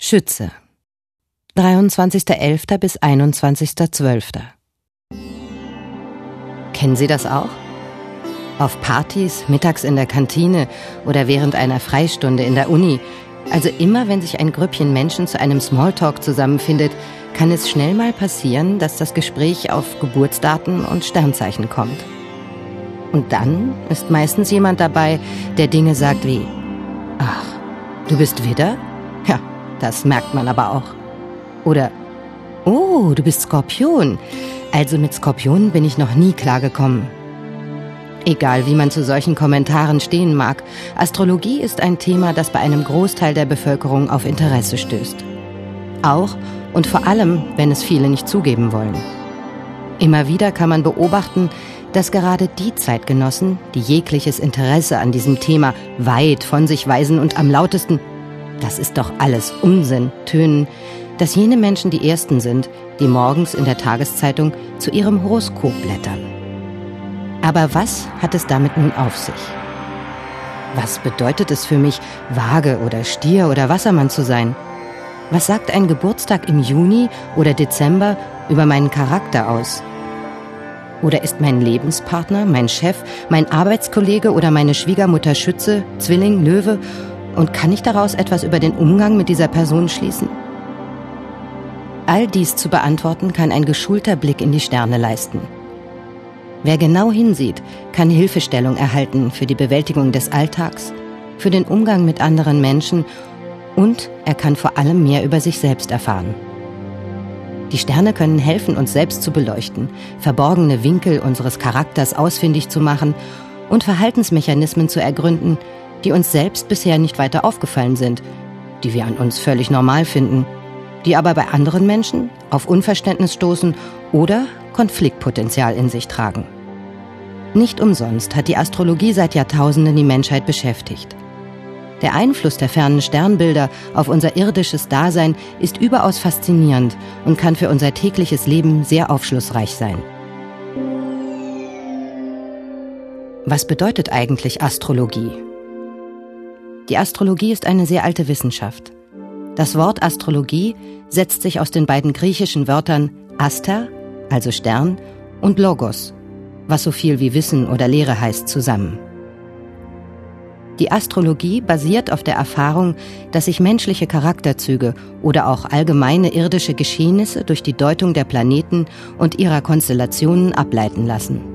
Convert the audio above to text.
Schütze. 23.11. bis 21.12. Kennen Sie das auch? Auf Partys, mittags in der Kantine oder während einer Freistunde in der Uni, also immer wenn sich ein Grüppchen Menschen zu einem Smalltalk zusammenfindet, kann es schnell mal passieren, dass das Gespräch auf Geburtsdaten und Sternzeichen kommt. Und dann ist meistens jemand dabei, der Dinge sagt wie: Ach, du bist Widder? Ja, das merkt man aber auch. Oder: Oh, du bist Skorpion. Also mit Skorpionen bin ich noch nie klargekommen. Egal, wie man zu solchen Kommentaren stehen mag, Astrologie ist ein Thema, das bei einem Großteil der Bevölkerung auf Interesse stößt. Auch und vor allem, wenn es viele nicht zugeben wollen. Immer wieder kann man beobachten, dass gerade die Zeitgenossen, die jegliches Interesse an diesem Thema weit von sich weisen und am lautesten „Das ist doch alles Unsinn" tönen, dass jene Menschen die Ersten sind, die morgens in der Tageszeitung zu ihrem Horoskop blättern. Aber was hat es damit nun auf sich? Was bedeutet es für mich, Waage oder Stier oder Wassermann zu sein? Was sagt ein Geburtstag im Juni oder Dezember über meinen Charakter aus? Oder ist mein Lebenspartner, mein Chef, mein Arbeitskollege oder meine Schwiegermutter Schütze, Zwilling, Löwe? Und kann ich daraus etwas über den Umgang mit dieser Person schließen? All dies zu beantworten, kann ein geschulter Blick in die Sterne leisten. Wer genau hinsieht, kann Hilfestellung erhalten für die Bewältigung des Alltags, für den Umgang mit anderen Menschen und er kann vor allem mehr über sich selbst erfahren. Die Sterne können helfen, uns selbst zu beleuchten, verborgene Winkel unseres Charakters ausfindig zu machen und Verhaltensmechanismen zu ergründen, die uns selbst bisher nicht weiter aufgefallen sind, die wir an uns völlig normal finden, die aber bei anderen Menschen auf Unverständnis stoßen oder Konfliktpotenzial in sich tragen. Nicht umsonst hat die Astrologie seit Jahrtausenden die Menschheit beschäftigt. Der Einfluss der fernen Sternbilder auf unser irdisches Dasein ist überaus faszinierend und kann für unser tägliches Leben sehr aufschlussreich sein. Was bedeutet eigentlich Astrologie? Die Astrologie ist eine sehr alte Wissenschaft. Das Wort Astrologie setzt sich aus den beiden griechischen Wörtern Aster, also Stern, und Logos, was so viel wie Wissen oder Lehre heißt, zusammen. Die Astrologie basiert auf der Erfahrung, dass sich menschliche Charakterzüge oder auch allgemeine irdische Geschehnisse durch die Deutung der Planeten und ihrer Konstellationen ableiten lassen.